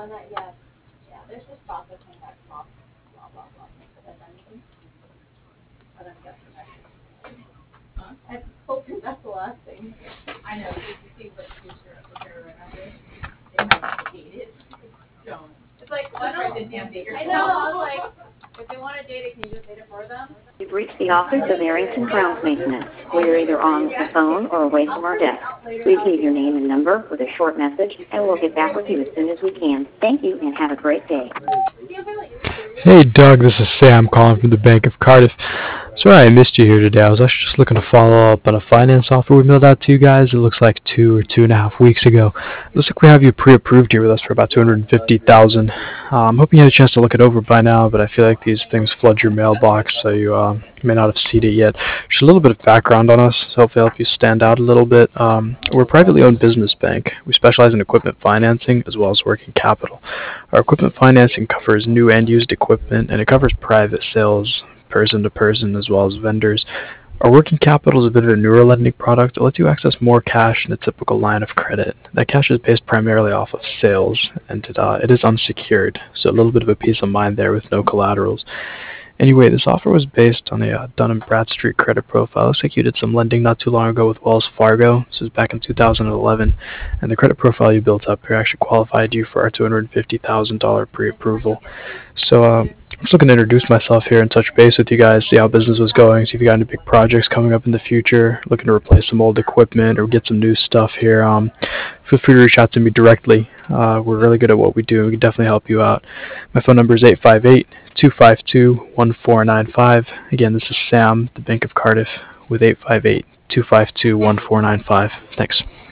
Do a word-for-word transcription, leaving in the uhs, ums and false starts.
done that yet. Yeah, there's just processing that costs blah blah blah. But then, but I'm guessing that's. Huh? I'm hoping that's the last thing. I know, because you see what future of the right now is. They have to date it. Don't. It's like, why don't the damn date yourself? I know, I was like, if they want to date it, can you just date it for them? You've reached the office of Arrington Grounds Maintenance. We are either on the phone or away from our desk. Please leave your name and number with a short message, and we'll get back with you as soon as we can. Thank you, and have a great day. Hey Doug, this is Sam calling from the Bank of Cardiff. Sorry I missed you here today. I was actually just looking to follow up on a finance offer we mailed out to you guys. It looks like two or two and a half weeks ago. It looks like we have you pre-approved here with us for about two hundred fifty thousand dollars. Uh, I'm hoping you had a chance to look it over by now, but I feel like these things flood your mailbox, so you uh, may not have seen it yet. Just a little bit of background on us, so hopefully help you stand out a little bit. Um, we're a privately owned business bank. We specialize in equipment financing as well as working capital. Our equipment financing covers new and used equipment, and it covers private sales, person to person, as well as vendors. Our working capital is a bit of a newer lending product. It lets you access more cash than a typical line of credit. That cash is based primarily off of sales, and it, uh, it is unsecured, so a little bit of a peace of mind there with no collaterals. Anyway, this offer was based on a uh, Dun and Bradstreet credit profile. Looks like you did some lending not too long ago with Wells Fargo. This was back in two thousand eleven, and the credit profile you built up here actually qualified you for our two hundred fifty thousand dollars pre-approval. So uh, I'm just looking to introduce myself here and touch base with you guys, see how business was going, see if you got any big projects coming up in the future, looking to replace some old equipment or get some new stuff here. Um, feel free to reach out to me directly. Uh, we're really good at what we do. We can definitely help you out. My phone number is eight five eight, two five two, one four nine five. Again, this is Sam, the Bank of Cardiff, with eight five eight, two five two, one four nine five. Thanks.